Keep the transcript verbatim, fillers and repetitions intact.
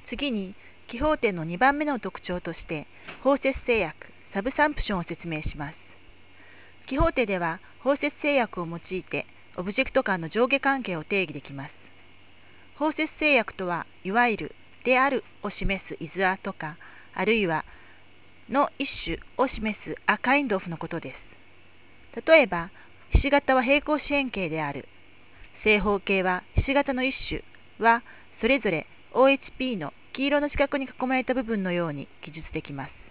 次に、記法点のにばんめの特徴として、包接制約、サブサンプションを説明します。記法点では、包接制約を用いて、オブジェクト間の上下関係を定義できます。包接制約とは、いわゆる、であるを示す is a とか、あるいは、の一種を示す a kind of のことです。例えば、ひし形は平行四辺形である。正方形はひし形の一種は、それぞれ オーエイチピー の黄色の四角に囲まれた部分のように記述できます。